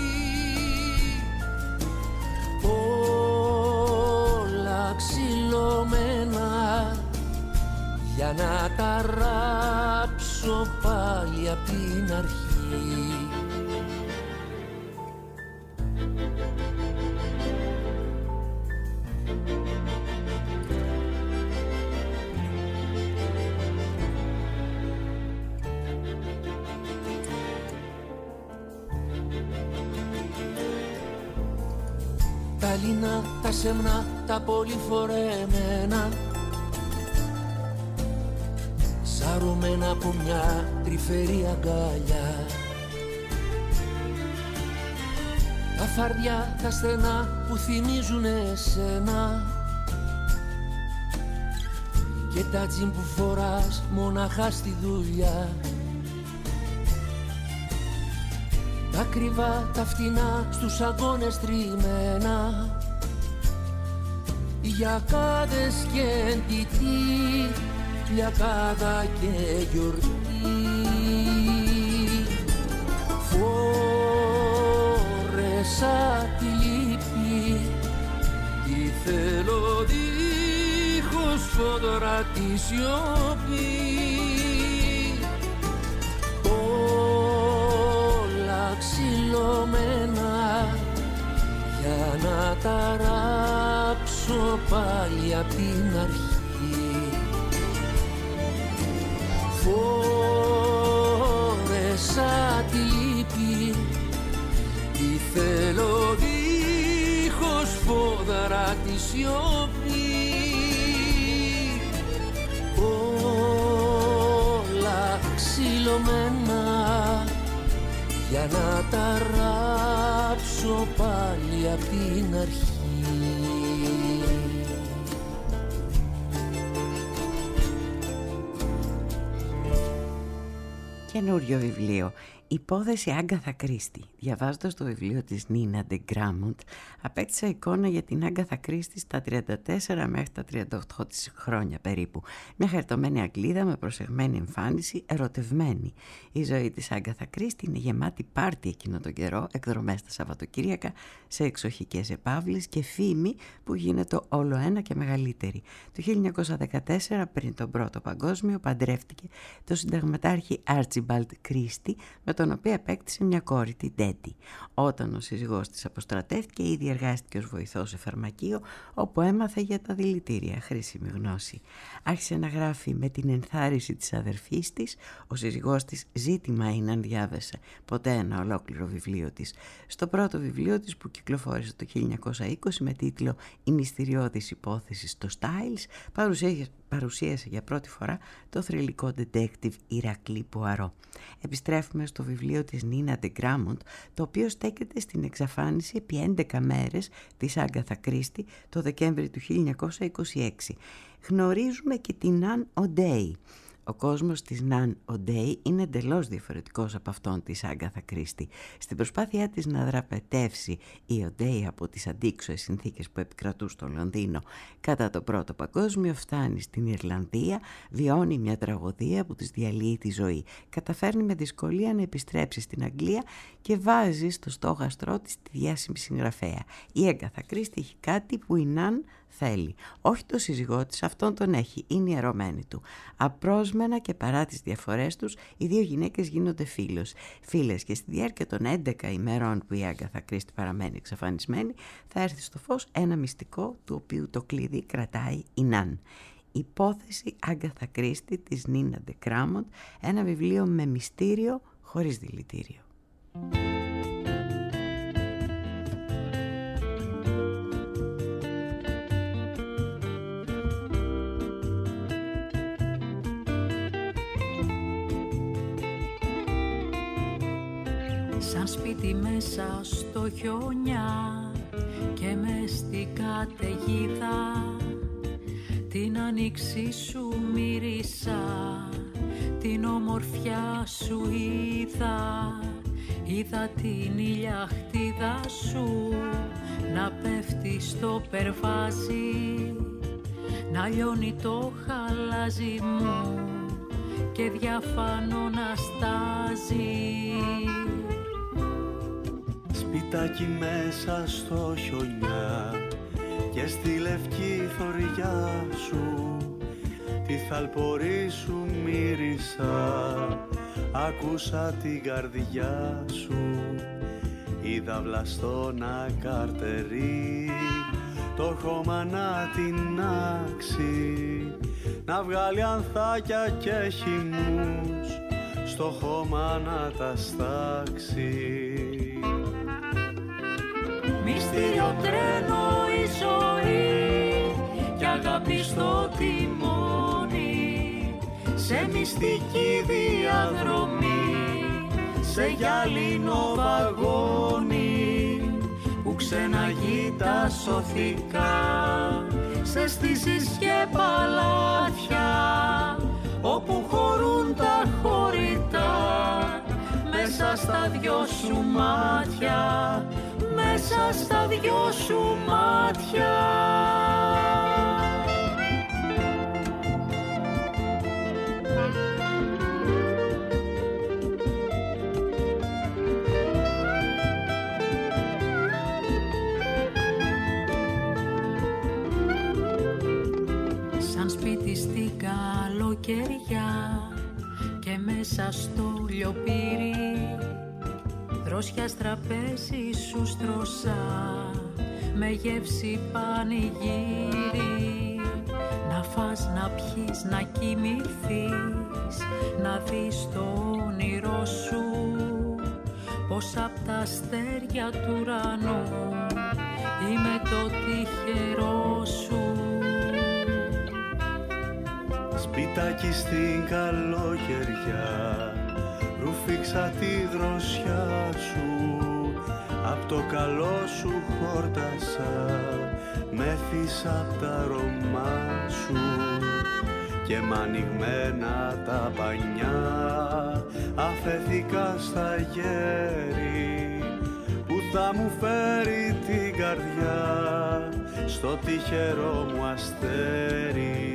Ξυλωμένα για να τα ράψω πάλι απ' την αρχή. γυαλίνα, τα σεμνά, τα πολυφορεμένα, σαρωμένα από μια τρυφερή αγκαλιά. Τα φαρδιά, τα στενά που θυμίζουν εσένα και τα τζιν που φοράς μοναχά στη δουλειά. Τα κρυβά, τα φτηνά, στους αγώνες τριμμένα, γιακάδες και εντυτή, λιακάδα και γιορτή. Φόρεσα τη λύπη, τι θέλω δίχως φόδωρα τη σιωπή. Ξυλωμένα για να τα ράψω πάλι απ' την αρχή. Φόρεσα τη λύπη, τι θέλω δίχως φόδαρα τη σιωπή. Όλα ξυλωμένα για να τα ράψω πάλι απ' την αρχή. Καινούριο βιβλίο. Υπόθεση Άγκαθα Κρίστη. Διαβάζοντας το βιβλίο της Νίνα ντε Γκράμοντ, απέκτησα εικόνα για την Άγκαθα Κρίστη στα 34 μέχρι τα 38 της χρόνια περίπου. Μια χαριτωμένη Αγγλίδα με προσεγμένη εμφάνιση, ερωτευμένη. Η ζωή της Άγκαθα Κρίστη είναι γεμάτη πάρτι εκείνο τον καιρό, εκδρομές τα Σαββατοκύριακα, σε εξοχικές επαύλεις και φήμη που γίνεται όλο ένα και μεγαλύτερη. Το 1914, πριν τον Πρώτο Παγκόσμιο, παντρεύτηκε το συνταγματάρχη Άρτσιμπαλντ Κρίστη, με τον οποίο απέκτησε μια κόρη, την Τέτη. Όταν ο σύζυγός της αποστρατεύτηκε, ήδη εργάστηκε ως βοηθός σε φαρμακείο, όπου έμαθε για τα δηλητήρια, χρήσιμη γνώση. Άρχισε να γράφει με την ενθάρρυνση της αδερφής της. Ο σύζυγός της ζήτημα είναι αν διάβασε ποτέ ένα ολόκληρο βιβλίο της. Στο πρώτο βιβλίο της, που κυκλοφόρησε το 1920 με τίτλο «Η μυστηριώδης υπόθεση στο Styles», παρουσίασε για πρώτη φορά το θρυλικό detective Ηρακλή Πουαρό. Επιστρέφουμε στο βιβλίο της Νίνα ντε Γκράμοντ, το οποίο στέκεται στην εξαφάνιση επί 11 μέρες της Άγκαθα Κρίστη το Δεκέμβρη του 1926. Γνωρίζουμε και την Ναν Οντέι. Ο κόσμος της Ναν Οντέι είναι εντελώς διαφορετικός από αυτόν της Άγκαθα Κρίστη. Στην προσπάθειά της να δραπετεύσει η Οντέι από τις αντίξωες συνθήκες που επικρατούν στο Λονδίνο κατά το Πρώτο Παγκόσμιο, φτάνει στην Ιρλανδία, βιώνει μια τραγωδία που της διαλύει τη ζωή. Καταφέρνει με δυσκολία να επιστρέψει στην Αγγλία και βάζει στο στόχαστρό της τη διάσημη συγγραφέα. Η Άγκαθα Κρίστη έχει κάτι που η Ναν θέλει. Όχι το σύζυγό της, αυτόν τον έχει, είναι η ερωμένη του. Απρόσμενα και παρά τις διαφορές τους, οι δύο γυναίκες γίνονται φίλες και στη διάρκεια των 11 ημερών που η Άγκαθα Κρίστη παραμένει εξαφανισμένη, θα έρθει στο φως ένα μυστικό του οποίου το κλειδί κρατάει η Ναν. Υπόθεση Άγκαθα Κρίστη της Νίνα ντε Γκράμοντ, ένα βιβλίο με μυστήριο χωρίς δηλητήριο. Σαν σπίτι μέσα στο χιόνια και μες στην καταιγίδα, την άνοιξη σου μύρισα, την ομορφιά σου είδα την ηλιαχτίδα σου να πέφτει στο περβάζι, να λιώνει το χαλάζι μου και διαφάνω να στάζει. Σπιτάκι μέσα στο χιονιά και στη λευκή θωριά σου, τη θαλπορή σου μύρισα, άκουσα την καρδιά σου, είδα βλαστό να καρτερεί, το χώμα να την άξει, να βγάλει ανθάκια και χυμούς, στο χώμα να τα στάξει. Μυστήριο τρένο η ζωή κι αγάπη στο τιμόνι, σε μυστική διαδρομή, σε γυάλινο βαγόνι που ξεναγεί τα σωθικά, σε στήσεις και παλάτια όπου χωρούν τα χωρητά, μέσα στα δυο σου μάτια, μέσα στα δυο σου μάτια. Σαν σπίτι στην καλοκαιριά και μέσα στο λιοπύρι, δρόσια τραπέζι σου στρωσά με γεύση πανηγύρι. Να φας, να πιείς, να κοιμηθείς, να δεις το όνειρό σου, πως απ' τα αστέρια του ουρανού είμαι το τυχερό σου. Σπιτάκι στην καλοκαιριά, ρουφήξα τη δροσιά σου, απ' το καλό σου χόρτασα, μέθησα απ' τα αρώμα σου και μ' ανοιγμένα τα πανιά αφέθηκα στα γέρι που θα μου φέρει την καρδιά στο τυχερό μου αστέρι.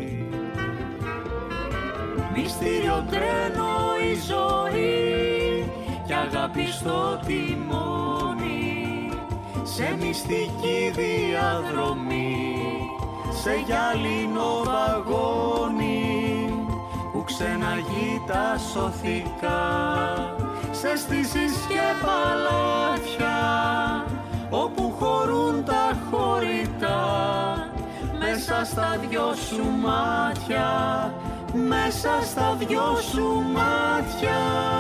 Μυστήριο τρένο η ζωή κι αγάπη στο τιμόνι, σε μυστική διαδρομή, σε γυάλινο βαγόνι που ξεναγεί τα σωθικά, σε στήσεις και παλάτια όπου χωρούν τα χωρητά, μέσα στα δυο σου μάτια, μέσα στα δυο σου μάτια.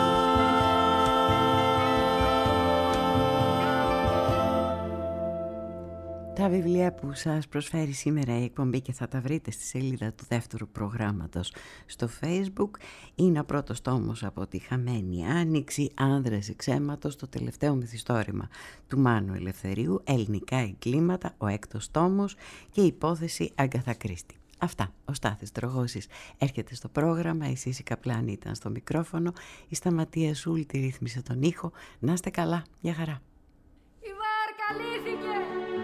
Τα βιβλία που σας προσφέρει σήμερα η εκπομπή και θα τα βρείτε στη σελίδα του δεύτερου προγράμματος στο Facebook είναι ο πρώτος τόμος από τη Χαμένη Άνοιξη, Άνδρες εξαίματος, το τελευταίο μυθιστόρημα του Μάνου Ελευθερίου, ελληνικά εγκλήματα, ο έκτος τόμος και η υπόθεση Αγκάθα Κρίστη. Αυτά, ο Στάθης Τρογώσης έρχεται στο πρόγραμμα, η Σύση Καπλάνη ήταν στο μικρόφωνο, η Σταματία Σούλτη ρύθμισε τον ήχο. Να είστε καλά, για χαρά. Η βάρκα λύθηκε.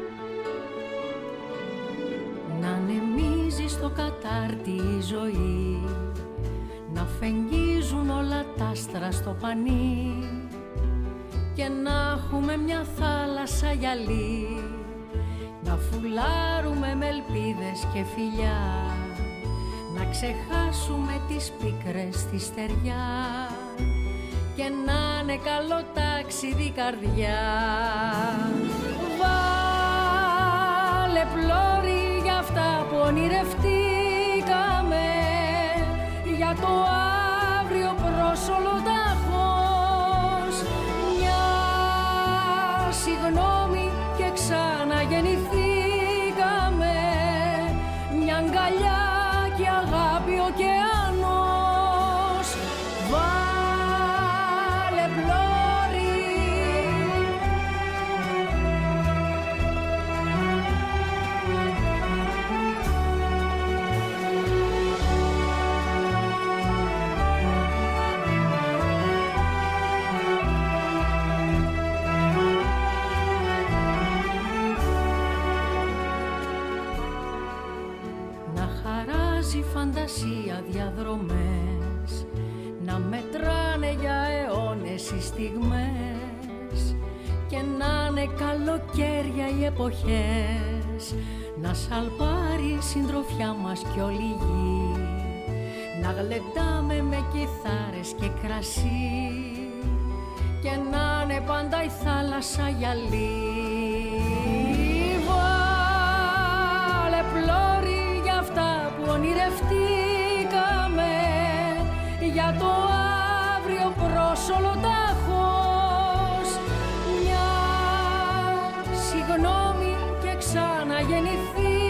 Να ανεμίζει στο κατάρτι η ζωή, να φεγγίζουν όλα τα άστρα στο πανί και να έχουμε μια θάλασσα γυαλί, να φουλάρουμε με ελπίδες και φιλιά, να ξεχάσουμε τις πίκρες στη στεριά και να είναι καλό ταξίδι καρδιά. Βάλε πλώρη για αυτά που ονειρευτήκαμε, για το αύριο προς όλο ταχώς, μια συγγνώμη και ξαναγεννηθήκαμε, μια αγκαλιά και αγάπη ωκεανός. Βάλε πλώρη. Φαντασία διαδρομές, να μετράνε για αιώνες οι στιγμές και να είναι καλοκαίρια οι εποχές, να σαλπάρει η συντροφιά μας κι όλη η γη, να γλεντάμε με κιθάρες και κρασί και να είναι πάντα η θάλασσα γυαλί. Βάλε πλώρη για αυτά που ονειρευτήκαμε, για το αύριο προς όλο τάχος, μια ξαναγεννηθεί.